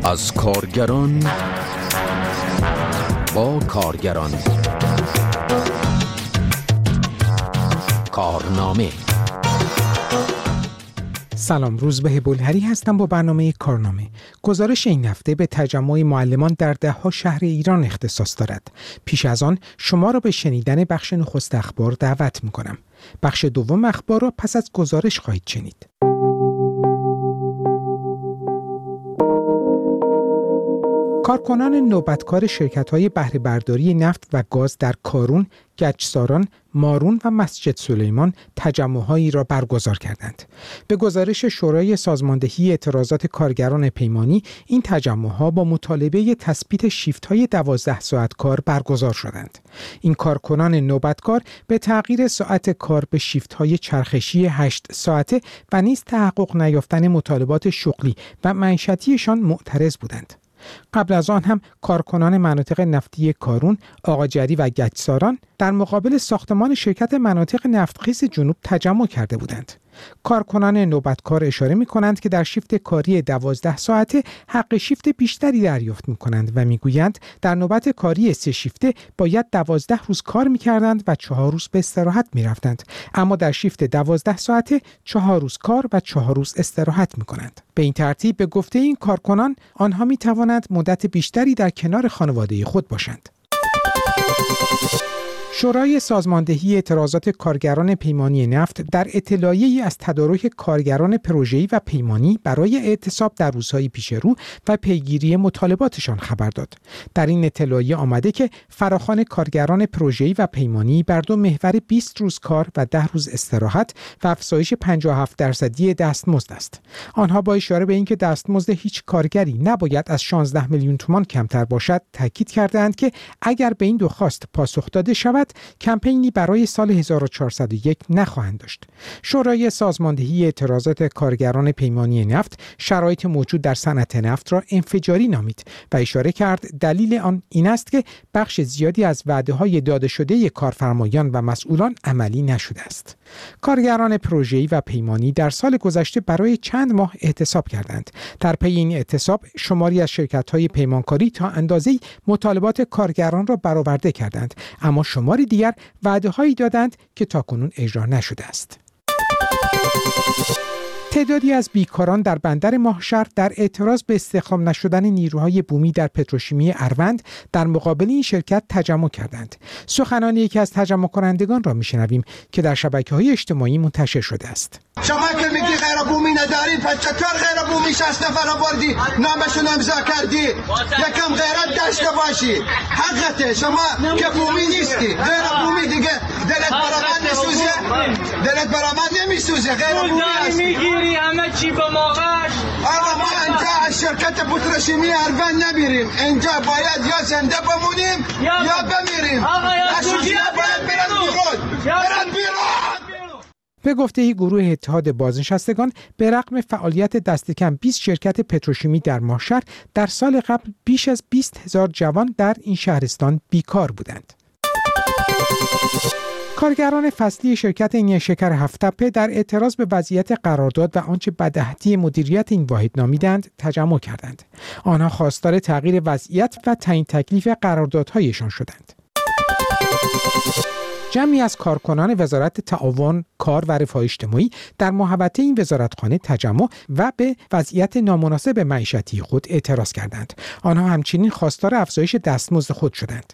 از کارگران با کارگران. کارنامه. سلام، روزبه بلهری هستم با برنامه کارنامه. گزارش این هفته به تجمع معلمان در 10 شهر ایران اختصاص دارد. پیش از آن شما را به شنیدن بخش نخست اخبار دعوت می‌کنم. بخش دوم اخبار را پس از گزارش خواهید شنید. کارکنان نوبتکار شرکت‌های بهره برداری نفت و گاز در کارون، گچساران، مارون و مسجد سلیمان تجمع‌هایی را برگزار کردند. به گزارش شورای سازماندهی اعتراضات کارگران پیمانی، این تجمع‌ها با مطالبه تثبیت شیفت‌های 12 ساعت کار برگزار شدند. این کارکنان نوبتکار به تغییر ساعت کار به شیفت‌های چرخشی 8 ساعته و نیز تحقق نیافتن مطالبات شغلی و معیشتیشان معترض بودند. قبل از آن هم کارکنان مناطق نفتی کارون، آقاجری و گچساران در مقابل ساختمان شرکت مناطق نفتخیز جنوب تجمع کرده بودند. کارکنان نوبتکار اشاره می کنند که در شیفت کاری 12 ساعته حق شیفت بیشتری دریافت می کنند و می گویند در نوبت کاری 3 شیفته باید 12 روز کار می کردند و 4 روز به استراحت می رفتند، اما در شیفت 12 ساعته 4 روز کار و 4 روز استراحت می کنند. به این ترتیب به گفته این کارکنان آنها می توانند مدت بیشتری در کنار خانواده خود باشند. شورای سازماندهی اعتراضات کارگران پیمانی نفت در اطلاعیه‌ای از تدارک کارگران پروژه‌ای و پیمانی برای اعتصاب در روزهای پیش رو و پیگیری مطالباتشان خبر داد. در این اطلاعیه آمده که فراخوان کارگران پروژه‌ای و پیمانی بر 2 محور 20 روز کار و 10 روز استراحت و افزایش 57% دستمزد است. آنها با اشاره به اینکه دستمزد هیچ کارگری نباید از 16 میلیون تومان کمتر باشد، تاکید کردند که اگر به این دو خواست پاسخ داده شود، کمپینی برای سال 1401 نخواهند داشت. شورای سازماندهی اعتراضات کارگران پیمانی نفت شرایط موجود در صنعت نفت را انفجاری نامید و اشاره کرد دلیل آن این است که بخش زیادی از وعده‌های داده شده کارفرمایان و مسئولان عملی نشده است. کارگران پروژه‌ای و پیمانی در سال گذشته برای چند ماه اعتصاب کردند. در پی این اعتصاب شماری از شرکت‌های پیمانکاری تا اندازه‌ای مطالبات کارگران را برآورده کردند، اما شماری دیگر وعده‌هایی دادند که تاکنون اجرا نشده است. تعدادی از بیکاران در بندر ماهشهر در اعتراض به استخدام نشدن نیروهای بومی در پتروشیمی اروند در مقابل این شرکت تجمع کردند. سخنان یکی از تجمع کنندگان را میشنویم که در شبکه‌های اجتماعی منتشر شده است. شما که میگی غیر بومی نداری، پس چطور غیر بومی 60 نفر آوردی نامشون امضا کردی؟ یکم غیرت داشته باشی، حقته. شما که بومی نیستی، غیر بومی دیگه دلت برامد نسوزه، دلت برامد نمیسوزه، غیر بومی هستی. همه چی به موقعش. آقا ما اینجا از شرکت پتروشیمی اروند نمیریم، اینجا باید یا زنده بمونیم یا بمیریم. نسوزی باید برن بیرون. به گفته گروه اتحاد بازنشستگان، به رغم فعالیت دست کم 20 شرکت پتروشیمی در ماهشهر، در سال قبل بیش از 20,000 جوان در این شهرستان بیکار بودند. کارگران فصلی شرکت نیشکر هفت‌تپه در اعتراض به وضعیت قرارداد و آنچه بداهدی مدیریت این واحد نامیدند تجمع کردند. آنها خواستار تغییر وضعیت و تعیین تکلیف قراردادهایشان شدند. جمعی از کارکنان وزارت تعاون، کار و رفاه اجتماعی در محوطه این وزارتخانه تجمع و به وضعیت نامناسب معیشتی خود اعتراض کردند. آنها همچنین خواستار افزایش دستمزد خود شدند.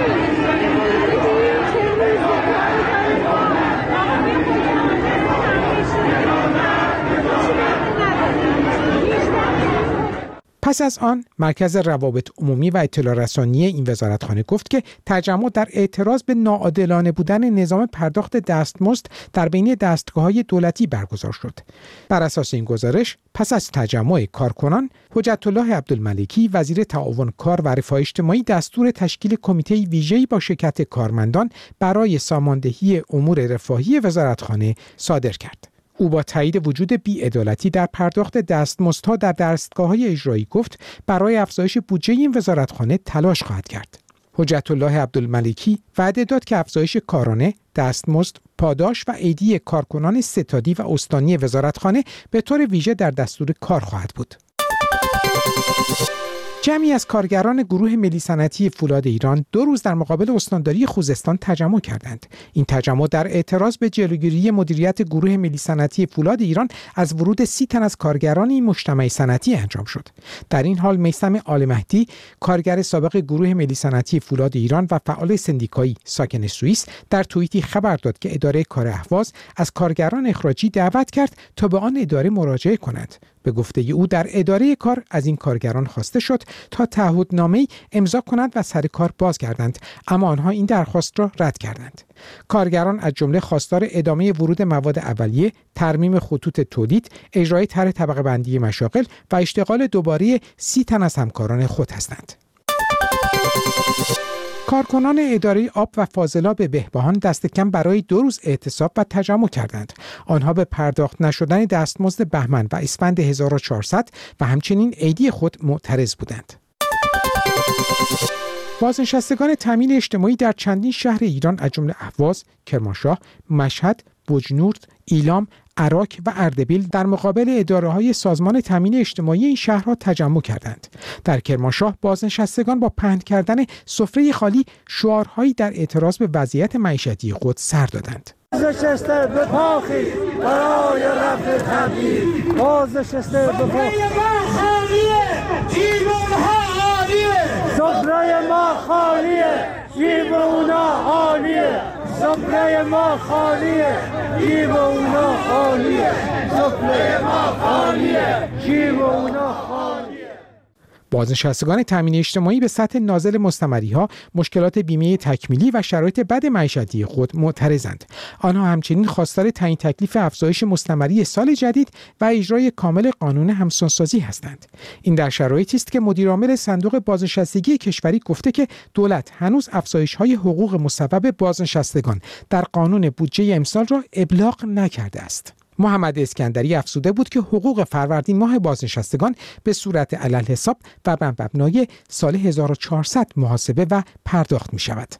پس از آن مرکز روابط عمومی و اطلاع رسانی این وزارتخانه گفت که تجمع در اعتراض به ناعادلانه بودن نظام پرداخت دستمزد در بین دستگاه‌های دولتی برگزار شد. بر اساس این گزارش پس از تجمع کارکنان، حجت الله عبدالملکی وزیر تعاون، کار و رفاه اجتماعی دستور تشکیل کمیته ویژه‌ای با شرکت کارمندان برای ساماندهی امور رفاهی وزارتخانه صادر کرد. او با تایید وجود بی‌عدالتی در پرداخت دستمزدها در دستگاه‌های اجرایی گفت برای افزایش بودجه این وزارتخانه تلاش خواهد کرد. حجت الله عبدالملکی وعده داد که افزایش کارانه، دستمزد، پاداش و عیدی کارکنان ستادی و استانی وزارتخانه به طور ویژه در دستور کار خواهد بود. جمعی از کارگران گروه ملی صنعتی فولاد ایران 2 روز در مقابل استانداری خوزستان تجمع کردند. این تجمع در اعتراض به جلوگیری مدیریت گروه ملی صنعتی فولاد ایران از ورود 30 تن از کارگران این مجتمع صنعتی انجام شد. در این حال میثم آل‌مهدی، کارگر سابق گروه ملی صنعتی فولاد ایران و فعال سندیکایی ساکن سوئیس، در توییتی خبر داد که اداره کار اهواز از کارگران اخراجی دعوت کرد تا به آن اداره مراجعه کنند. به گفته او در اداره کار از این کارگران خواسته شد تا تعهدنامه‌ای امضا کنند و سر کار بازگردند، اما آنها این درخواست را رد کردند. کارگران از جمله خواستار ادامه ورود مواد اولیه، ترمیم خطوط تولید، اجرای طرح طبقه بندی مشاغل و اشتغال دوباره 30 تن از همکاران خود هستند. کارکنان اداره آب و فاضلاب بهبهان دست کم برای 2 روز اعتصاب و تجمع کردند. آنها به پرداخت نشدن دستمزد بهمن و اسفند 1400 و همچنین عیدی خود معترض بودند. بازنشستگان تامین اجتماعی در چندین شهر ایران از جمله اهواز، کرمانشاه، مشهد، بجنورد، ایلام، عراق و اردبیل در مقابل اداره‌های سازمان تامین اجتماعی این شهرها تجمع کردند. در کرمانشاه بازنشستگان با پهن کردن سفره خالی شعارهایی در اعتراض به وضعیت معیشتی خود سر دادند. بازنشسته به پاخی برای رفع تبدیل، بازنشسته به پاخی سفره ما خالیه، جیب اونا خالیه، سفره ما خالیه، جیب اونا خالیه، سفره ما خالیه، جیب اونا خالیه. بازنشستگان تامین اجتماعی به سطح نازل مستمری‌ها، مشکلات بیمه تکمیلی و شرایط بد معیشتی خود معترضند. آنها همچنین خواستار تعیین تکلیف افزایش مستمری سال جدید و اجرای کامل قانون همسانسازی هستند. این در شرایطی است که مدیرعامل صندوق بازنشستگی کشوری گفته که دولت هنوز افزایش‌های حقوق مصوب بازنشستگان در قانون بودجه امسال را ابلاغ نکرده است. محمد اسکندری افزوده بود که حقوق فروردین ماه بازنشستگان به صورت عللحساب و بر مبنای سال 1400 محاسبه و پرداخت می شود.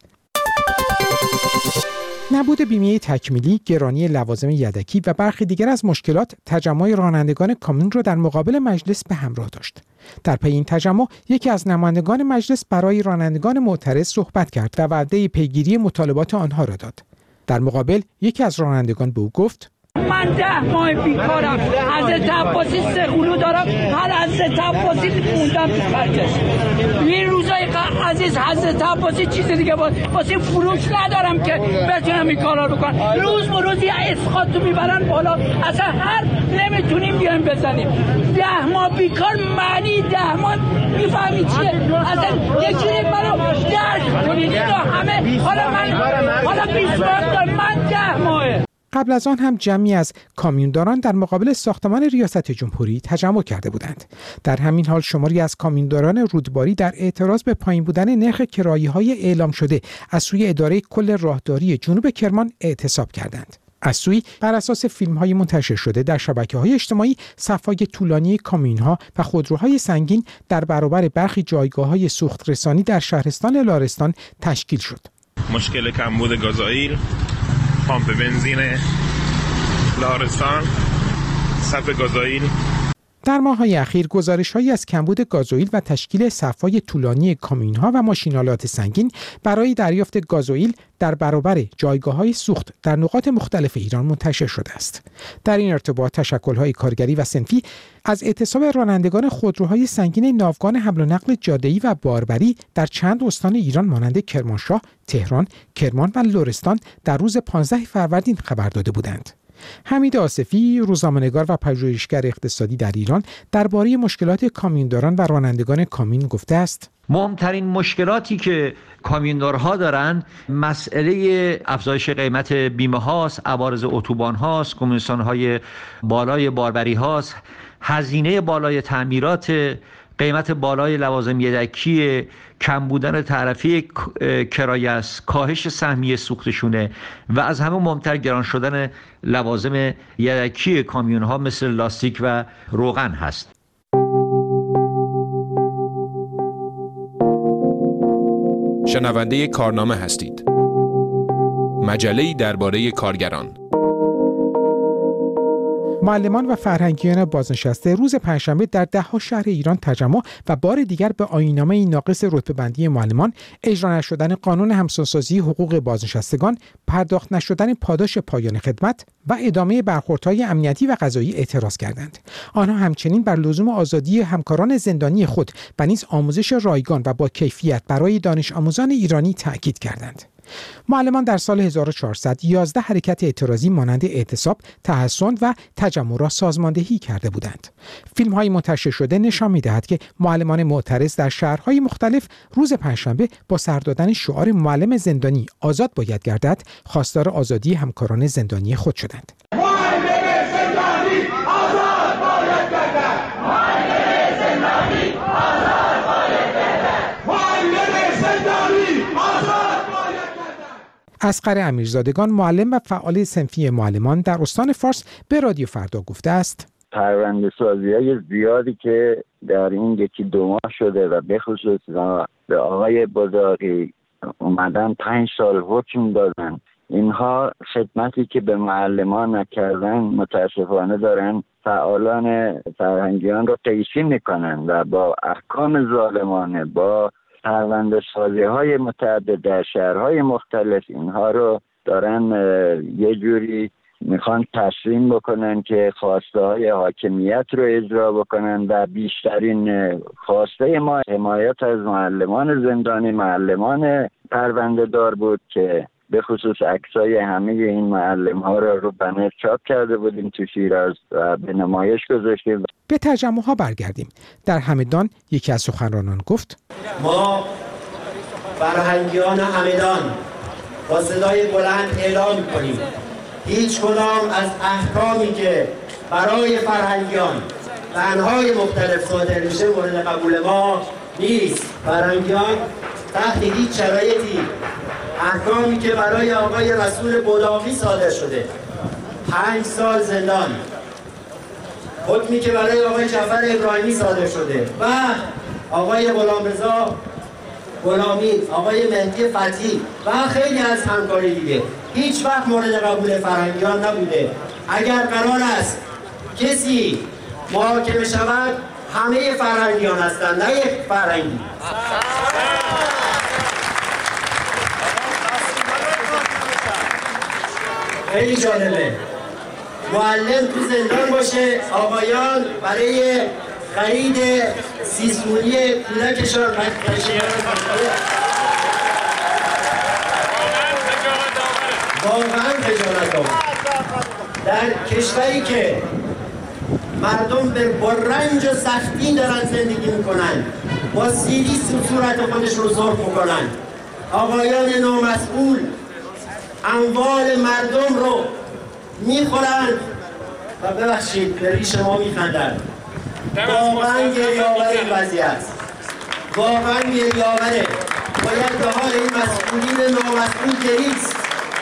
نبود بیمه تکمیلی، گرانی لوازم یدکی و برخی دیگر از مشکلات تجمع رانندگان کامیون را در مقابل مجلس به همراه داشت. در پی این تجمع یکی از نمایندگان مجلس برای رانندگان معترض صحبت کرد و وعده پیگیری مطالبات آنها را داد. در مقابل یکی از رانندگان به او گفت: من 10 ماه بیکارم، حضرت عباسی سقولو دارم، هر حضرت عباسی موندم تو خرجش. این روزای عزیز حضرت عباسی چیز دیگه واسه فروش ندارم که بتونم این کارا رو کنم. روز به روز یه اسقاط تو میبرن بالا، اصلا هر نمیتونیم بیایم بزنیم. 10 ماه بیکار معنی 10 ماه میفهمی چیه؟ اصلا یکی منو درک کنید اینا همه. حالا 20 ماه دارم، من 10 ماهه. قبل از آن هم جمعی از کامیونداران در مقابل ساختمان ریاست جمهوری تجمع کرده بودند. در همین حال شماری از کامیونداران رودباری در اعتراض به پایین بودن نرخ کرایه‌های اعلام شده از سوی اداره کل راهداری جنوب کرمان اعتصاب کردند. از سوی بر اساس فیلم‌های منتشر شده در شبکه‌های اجتماعی صف‌های طولانی کامیون‌ها و خودروهای سنگین در برابر برخی جایگاه‌های سوخت رسانی در شهرستان لارستان تشکیل شد. مشکل کمبود گازوئیل، پمپ بنزین لارستان، صف گازوئیل. در ماه‌های اخیر گزارش‌هایی از کمبود گازوئیل و تشکیل صف‌های طولانی کامیون‌ها و ماشین‌آلات سنگین برای دریافت گازوئیل در برابر جایگاه‌های سوخت در نقاط مختلف ایران منتشر شده است. در این ارتباط تشکل‌های کارگری و صنفی از اعتصاب رانندگان خودروهای سنگین ناوگان حمل و نقل جاده‌ای و باربری در چند استان ایران مانند کرمانشاه، تهران، کرمان و لرستان در روز 15 فروردین خبر داده بودند. حمید آصفی، روزنامه‌نگار و پژوهشگر اقتصادی در ایران، درباره مشکلات کامیونداران و رانندگان کامیون گفته است: مهمترین مشکلاتی که کامیوندارها دارند مسئله افزایش قیمت بیمه هاست، عوارض اتوبان هاست، کمیسیون های بالای باربری هاست، هزینه بالای تعمیرات، قیمت بالای لوازم یدکی، کم بودن تعرفه کرایه است، کاهش سهمیه سوختشونه و از همه مهمتر گران شدن لوازم یدکی کامیون ها مثل لاستیک و روغن هست. شنونده کارنامه هستید. مجله‌ای درباره کارگران. معلمان و فرهنگیان بازنشسته روز پنجشنبه در ده‌ها شهر ایران تجمع و بار دیگر به آیین‌نامه ناقص رتبه‌بندی معلمان، اجرا نشدن قانون همسانسازی حقوق بازنشستگان، پرداخت نشدن پاداش پایان خدمت و ادامه برخوردهای امنیتی و قضایی اعتراض کردند. آنها همچنین بر لزوم آزادی همکاران زندانی خود و نیز آموزش رایگان و با کیفیت برای دانش آموزان ایرانی تأکید کردند. معلمان در سال 1400 11 حرکت اعتراضی مانند اعتصاب، تحصن و تجمع را سازماندهی کرده بودند. فیلم‌های منتشر شده نشان می‌دهد که معلمان معترض در شهرهای مختلف روز پنجشنبه با سر دادن شعار معلم زندانی آزاد باید گردد، خواستار آزادی همکاران زندانی خود شدند. اصغر امیرزادگان، معلم و فعال صنفی معلمان در استان فارس، به رادیو فردا گفته است: پرونده‌سازی‌های زیادی که در این یکی دو ماه شده و به خصوص به آقای بزاقی اومدن 5 سال حکم دادن، اینها خدمتی که به معلمان نکردن متاسفانه دارن فعالان فرهنگیان رو قیچی میکنن و با احکام ظالمانه، با پرونده‌سازی‌های متعدد در شهرهای مختلف اینها رو دارن یه جوری میخوان تسلیم بکنن که خواسته های حاکمیت رو اجرا بکنن و بیشترین خواسته ما حمایت از معلمان زندانی، معلمان پرونده دار بود که به خصوص عکسای همه این معلم ها رو بنر چاپ کرده بودیم تو شیراز و به نمایش گذاشتیم. به تجمع ها برگردیم. در همدان یکی از سخنرانان گفت: ما فرهنگیان همدان با صدای بلند اعلام می‌کنیم هیچ کدام از احکامی که برای فرهنگیان و انواع مختلف صادر میشه مورد قبول ما نیست. فرهنگیان تحت هیچ شرایطی احکامی که برای آقای رسول بوداقی صادر شده 5 سال زندان، حکمی که برای آقای جعفر ابراهیمی صادر شده و آقای غلامرضا غلامی، آقای مهدی فتحی و خیلی از همکاری دیگه هیچ وقت مورد قبول فرهنگیان نبوده. اگر قرار است کسی محاکمه شود همه فرهنگیان هستند، نه یک فرهنگی. خیلی جالبه معلم تو زندان باشه، آقایان برای خرید سیسمونی کودکشان واقعا خجالت آور. در کشوری که مردم با رنج و سختی دارن زندگی میکنن، با سیلی صورت خودش رو سرخ میکنن، آقایان نامسئول اموال مردم رو میخورن و ببخشید به ریش ما میخندن. واقعا گریه‌آور این وضعیت، واقعا گریه‌آوره. باید به حال این مسئولین نامسئول گریست.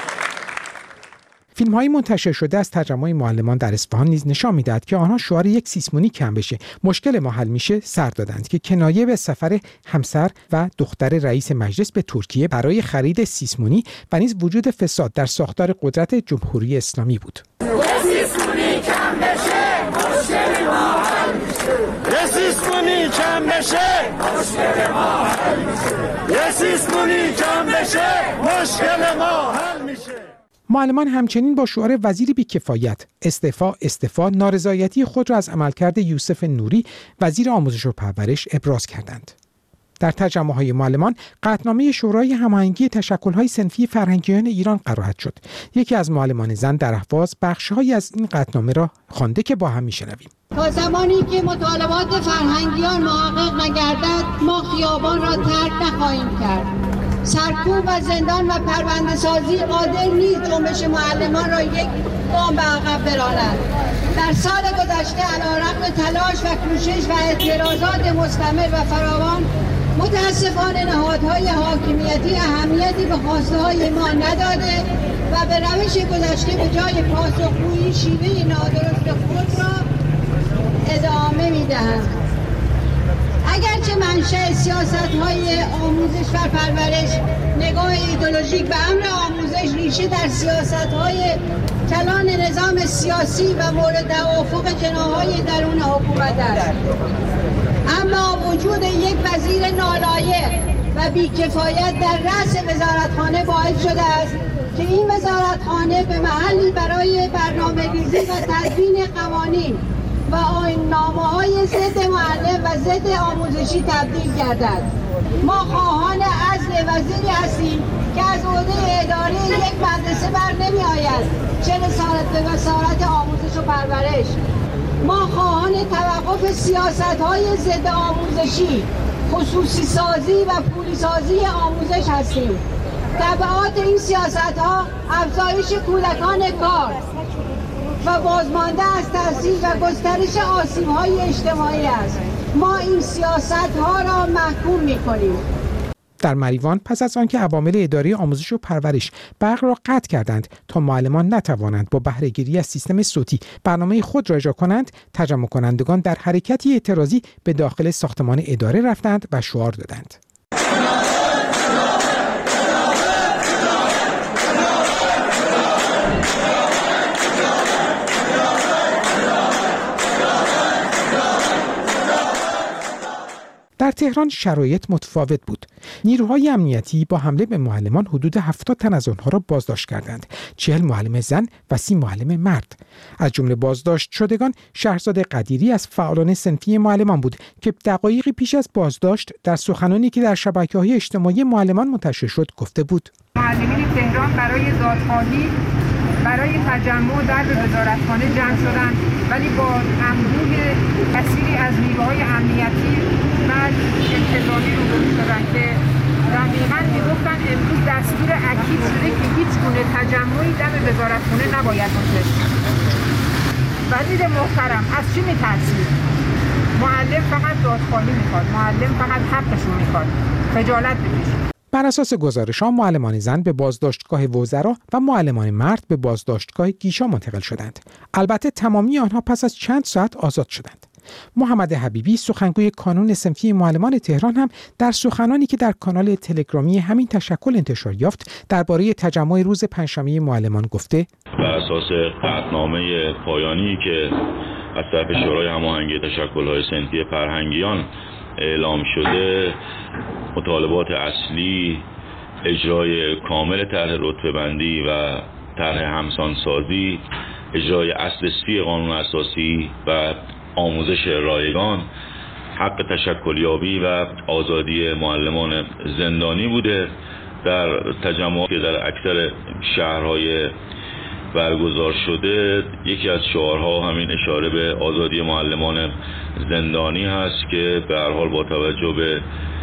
فیلم‌های منتشر شده از تجمع معلمان در اصفهان نیز نشان می‌دهد که آنها شعار یک سیسمونی کم بشه، مشکل ما حل میشه سر دادند که کنایه به سفر همسر و دختر رئیس مجلس به ترکیه برای خرید سیسمونی و نیز وجود فساد در ساختار قدرت جمهوری اسلامی بود. سیسمونی کم بشه مشکل ما حل میشه. سیسمونی کم بشه مشکل ما حل میشه. سیسمونی کم بشه مشکل ما حل میشه. معلمان همچنین با شعار وزیر بی‌کفایت، استعفا، نارضایتی خود را از عملکرد یوسف نوری وزیر آموزش و پرورش ابراز کردند. در تجمع‌های معلمان قطعنامه شورای هماهنگی تشکل‌های صنفی فرهنگیان ایران قرائت شد. یکی از معلمان زن در اهواز بخش‌هایی از این قطعنامه را خوانده که با هم می‌شنویم. تا زمانی که مطالبات فرهنگیان محقق نگردد ما خیابان را ترک نخواهیم کرد. سرکوب و زندان و پرونده سازی قادر نیست جنبش معلمان را یک گام به عقب براند. در سال گذشته علیرغم تلاش و کوشش و اعتراضات مستمر و فراوان متاسفانه نهادهای حاکمیتی اهمیتی به خواسته‌های ما نداده و به روش گذشته به جای پاسخگویی شیوه نادرست خود را ادامه می‌دهند. اگرچه منشأ سیاست‌های آموزش و پرورش نگاه ایدئولوژیک به امر آموزش ریشه در سیاست‌های کلان نظام سیاسی و مورد توافق جناح‌های درون حکومت است. اما وجود یک وزیر نالایق و بی‌کفایت در رأس وزارتخانه باعث شده است که این وزارتخانه به محلی برای برنامه‌ریزی و تدوین قوانین و آیین‌نامه‌های ضد معلم و ضد آموزشی تبدیل گردد. ما خواهان عزل وزیری هستیم که از عهده اداره یک مدرسه بر نمی‌آید، چه رسالت به وزارت آموزش و پرورش. ما خواهان توقف سیاست‌های ضد آموزشی، خصوصی سازی و پولی سازی آموزش هستیم. تبعات این سیاست‌ها افزایش کودکان کار و بازمانده از تحصیل و گسترش آسیب‌های اجتماعی است. ما این سیاست‌ها را محکوم می‌کنیم. در مریوان پس از آنکه عوامل اداره آموزش و پرورش برق را قطع کردند تا معلمان نتوانند با بهره‌گیری از سیستم صوتی برنامه خود را اجرا کنند، تجمع کنندگان در حرکتی اعتراضی به داخل ساختمان اداره رفتند و شعار دادند. در تهران شرایط متفاوت بود. نیروهای امنیتی با حمله به معلمان حدود 70 تن از آنها را بازداشت کردند. 40 معلم زن و 30 معلم مرد. از جمله بازداشت شدگان شهرزاد قدیری از فعالان صنفی معلمان بود که دقایقی پیش از بازداشت در سخنانی که در شبکه‌های اجتماعی معلمان منتشر شد گفته بود: معلمین تهران برای دادخواهی برای تجمع در وزارتخانه جمع شدند، ولی با انبوه کثیری از نیروهای امنیتی و انتظامی روبرو شدند که دقیقاً میگفتن امروز دستور اکید شده که هیچ گونه تجمعی دم وزارتخانه نباید باشه. وزیر محترم، از چی میترسید؟ معلم فقط دادخواهی میخواد، معلم فقط حقشون میخواد، خجالت بکشید. بر اساس گزارش‌ها معلمان زن به بازداشتگاه وزرا و معلمان مرد به بازداشتگاه گیشا منتقل شدند. البته تمامی آنها پس از چند ساعت آزاد شدند. محمد حبیبی سخنگوی کانون صنفی معلمان تهران هم در سخنانی که در کانال تلگرامی همین تشکل انتشار یافت درباره تجمع روز پنجشنبه معلمان گفته: بر اساس قطعنامه پایانی که از طرف شورای هماهنگی تشکل‌های صنفی فرهنگیان اعلام شده، مطالبات اصلی اجرای کامل طرح رتبه‌بندی و طرح همسانسازی، اجرای اصل 30 قانون اساسی و آموزش رایگان، حق تشکلیابی و آزادی معلمان زندانی بوده. در تجمعات که در اکثر شهرهای برگزار شده، یکی از شعارها همین اشاره به آزادی معلمان زندانی هست که به هر حال با توجه به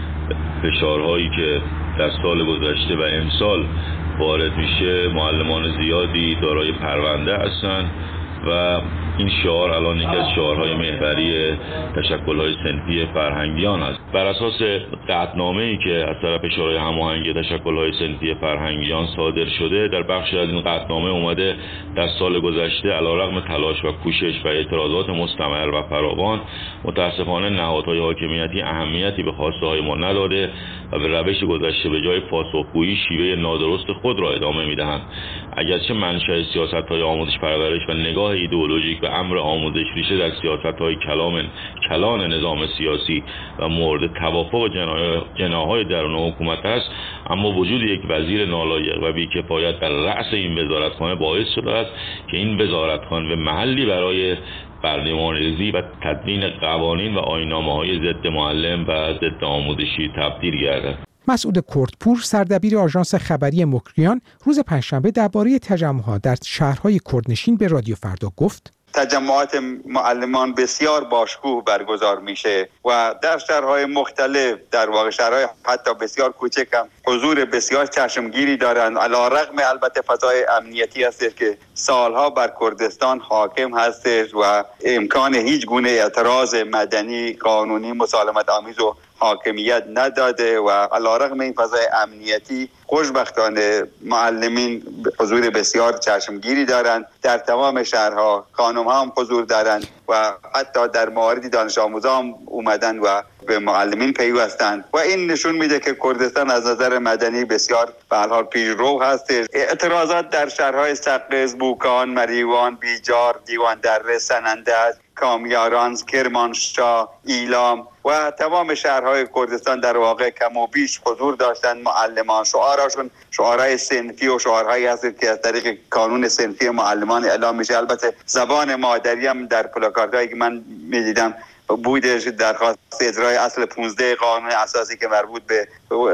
فشارهایی که در سال گذشته و امسال وارد میشه، معلمان زیادی دارای پرونده هستند و این شعار الان یکی از شعارهای محوری تشکل‌های صنفی فرهنگیان است. بر اساس قطعنامه‌ای که از طرف شورای هماهنگی تشکل‌های صنفی فرهنگیان صادر شده، در بخشی از این قطعنامه اومده در سال گذشته علیرغم تلاش و کوشش و اعتراضات مستمر و فراوان، متاسفانه نهادهای حاکمیتی اهمیتی به خواسته‌های ما نداده و به روش گذشته به جای پاسخگویی شیوه نادرست خود را ادامه می‌دهند. اگرچه منشأ سیاست‌های آموزش پرورش و نگاه ایدئولوژیک به امر آموزش ریشه در سیاست‌های کلان نظام سیاسی و مورد توافق جناح‌های درون حکومت است، اما وجود یک وزیر نالایق و بی‌کفایت در رأس این وزارتخانه باعث شده است که این وزارتخانه به محلی برای برنامه‌ریزی و تدوین قوانین و آیین‌نامه‌های ضد معلم و ضد آموزشی تبدیل گردد. مسعود کردپور سردبیر آژانس خبری مکریان روز پنجشنبه درباره تجمعات در شهرهای کردنشین به رادیو فردا گفت: تجمعات معلمان بسیار باشکوه برگزار میشه و در شهرهای مختلف، در واقع شهرهای حتی بسیار کوچک هم حضور بسیار چشمگیری دارند، علیرغم البته فضای امنیتی هست که سالها بر کردستان حاکم هست و امکان هیچ گونه اعتراض مدنی، قانونی، مسالمت آمیز رو حاکمیت نداده و علیرغم این فضای امنیتی خوشبختانه معلمین حضور بسیار چشمگیری دارند در تمام شهرها، خانم‌ها هم حضور دارند و حتی در مواردی دانش آموزان هم اومدن و به معلمین پیوستند و این نشون میده که کردستان از نظر مدنی بسیار به هر حال پیشرو هست. اعتراضات در شهرهای سقز، بوکان، مریوان، بیجار، دیوان دره، سنندج، کامیاران، کرمانشاه، ایلام و تمام شهرهای کردستان در واقع کم و بیش حضور داشتند. معلمان شعارشون شعارهای صنفی و شعارهایی هست که از طریق قانون صنفی معلمان اعلام میشه. البته زبان مادری هم در پلاکاردهایی که من میدیدم بودش، درخواست اجرای اصل 15 قانون اساسی که مربوط به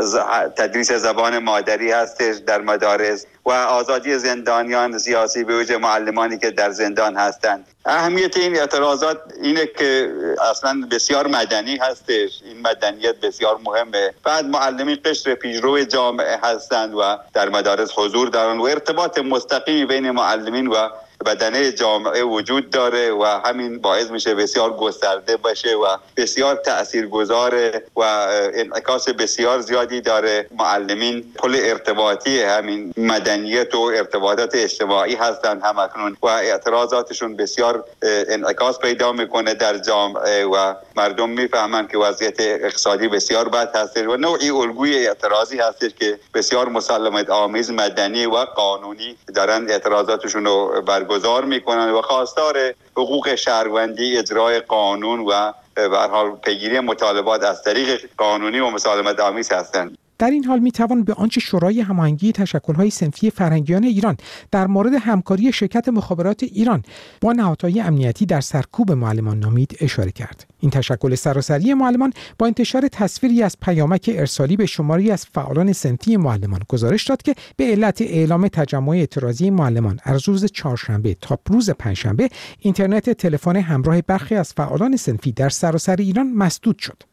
تدریس زبان مادری هستش در مدارس و آزادی زندانیان سیاسی به وجه معلمانی که در زندان هستند. اهمیت این اعتراضات اینه که اصلا بسیار مدنی هستش، این مدنیت بسیار مهمه. بعد معلمین قشر پیشرو جامعه هستند و در مدارس حضور دارند و ارتباط مستقیمی بین معلمین و بدنه جامعه وجود داره و همین باعث میشه بسیار گسترده باشه و بسیار تاثیرگذاره و انعکاس بسیار زیادی داره. معلمین پل ارتباطی همین مدنیت و ارتباطات اجتماعی هستند همکنون و اعتراضاتشون بسیار انعکاس پیدا میکنه در جامعه و مردم میفهمن که وضعیت اقتصادی بسیار بد هست و نوعی الگوی اعتراضی هستش که بسیار مسالمت آمیز مدنی و قانونی دارن اعتراضاتشون رو برگزار میکنن و خواستار حقوق شهروندی، اجرای قانون و به هر حال پیگیری مطالبات از طریق قانونی و مسالمت آمیز هستند. در این حال میتوان به آنچه شورای هماهنگی تشکل‌های صنفی فرهنگیان ایران در مورد همکاری شرکت مخابرات ایران با نهادهای امنیتی در سرکوب معلمان نامید اشاره کرد. این تشکل سراسری معلمان با انتشار تصویری از پیامک ارسالی به شماری از فعالان صنفی معلمان گزارش داد که به علت اعلام تجمع اعتراضی معلمان از روز چهارشنبه تا روز پنجشنبه اینترنت تلفن همراه برخی از فعالان صنفی در سراسر ایران مسدود شد.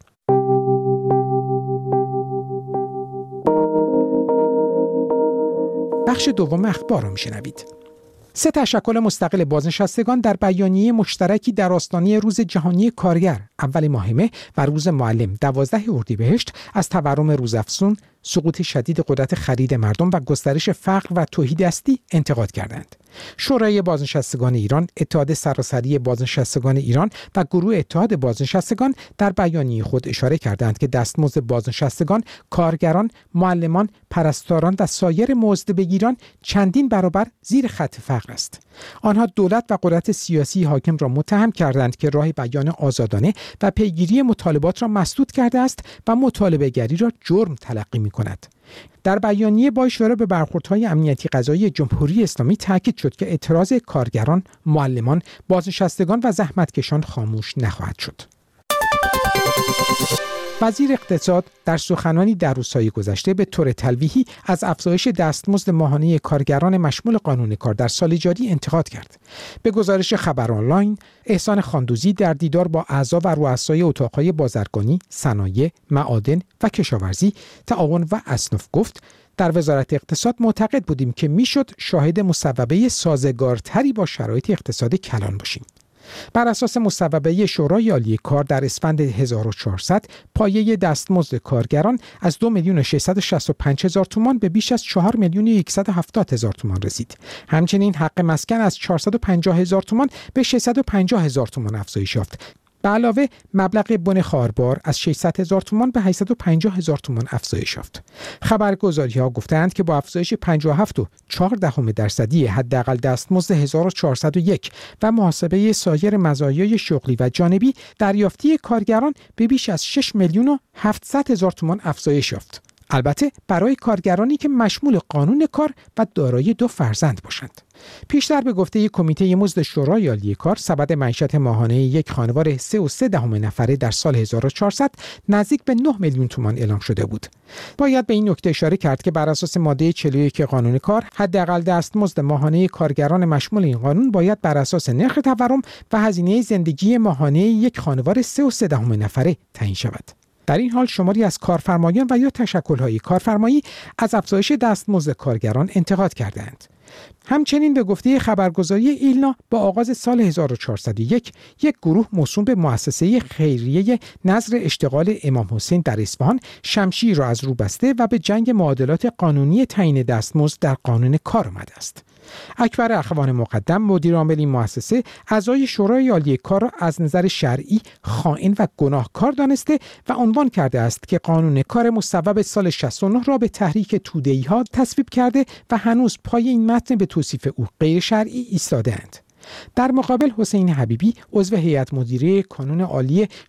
بخش دوم اخبار را میشنوید. 3 تشکل مستقل بازنشستگان در بیانیه مشترکی در آستانه روز جهانی کارگر اول ماه مه و روز معلم 12 اردیبهشت از تورم روزافزون، سقوط شدید قدرت خرید مردم و گسترش فقر و تهیدستی انتقاد کردند. شورای بازنشستگان ایران، اتحاد سراسری بازنشستگان ایران و گروه اتحاد بازنشستگان در بیانیه خود اشاره کردند که دستمزد بازنشستگان، کارگران، معلمان، پرستاران و سایر مزدبگیران چندین برابر زیر خط فقر است. آنها دولت و قدرت سیاسی حاکم را متهم کردند که راه بیان آزادانه و پیگیری مطالبات را مسدود کرده است و مطالبه‌گری را جرم تلقی می‌کند. در بیانیه با اشاره به برخوردهای امنیتی قضایی جمهوری اسلامی تاکید شد که اعتراض کارگران، معلمان، بازنشستگان و زحمتکشان خاموش نخواهد شد. وزیر اقتصاد در سخنانی در روزهای گذشته به طور تلویحی از افزایش دستمزد ماهانه کارگران مشمول قانون کار در سال جاری انتقاد کرد. به گزارش خبر آنلاین، احسان خاندوزی در دیدار با اعضا و رؤسای اتاق‌های بازرگانی، صنایع، معادن و کشاورزی، تعاون و اصناف گفت: در وزارت اقتصاد معتقد بودیم که میشد شاهد مصوبه سازگارتری با شرایط اقتصاد کلان باشیم. بر اساس مصوبه شورای عالی کار در اسفند 1400 پایه دستمزد کارگران از 2,665,000 تومان به بیش از 4,170,000 تومان رسید. همچنین حق مسکن از 450,000 تومان به 650,000 تومان افزایش یافت. به علاوه مبلغ بن خاربار از 600,000 تومان به 850,000 تومان افزایش یافت. خبرگزاری‌ها گفتند که با افزایش 57.4% حداقل دستمزد 1401 و محاسبه سایر مزایای شغلی و جانبی، دریافتی کارگران به بیش از 6,700,000 تومان افزایش یافت. البته برای کارگرانی که مشمول قانون کار و دارای 2 فرزند باشند. پیشتر به گفته کمیته مزد شورای عالی کار، سبد معیشت ماهانه یک خانوار 3.3 نفره در سال 1400 نزدیک به 9 میلیون تومان اعلام شده بود. باید به این نکته اشاره کرد که بر اساس ماده 41 قانون کار، حداقل دستمزد ماهانه کارگران مشمول این قانون باید بر اساس نرخ تورم و هزینه زندگی ماهانه یک خانوار 3.3 نفره تعیین شود. در این حال شماری از کارفرمایان و یا تشکل‌های کارفرمایی از افزایش دستمزد کارگران انتقاد کردند. همچنین به گفته خبرگزاری ایلنا با آغاز سال 1401 یک گروه موسوم به مؤسسه خیریه نذر اشتغال امام حسین در اصفهان شمشیر را از رو بسته و به جنگ معادلات قانونی تعیین دستمزد در قانون کار آمده است. اکبر اخوان مقدم مدیر عامل این مؤسسه اعضای شورای عالی کار را از نظر شرعی خائن و گناهکار دانسته و عنوان کرده است که قانون کار مصوب سال 69 را به تحریک توده‌ای‌ها تصویب کرده و هنوز پای این متن به توصیف او غیر شرعی ایستاده‌اند. در مقابل حسین حبیبی عضو هیئت مدیره کانون عالی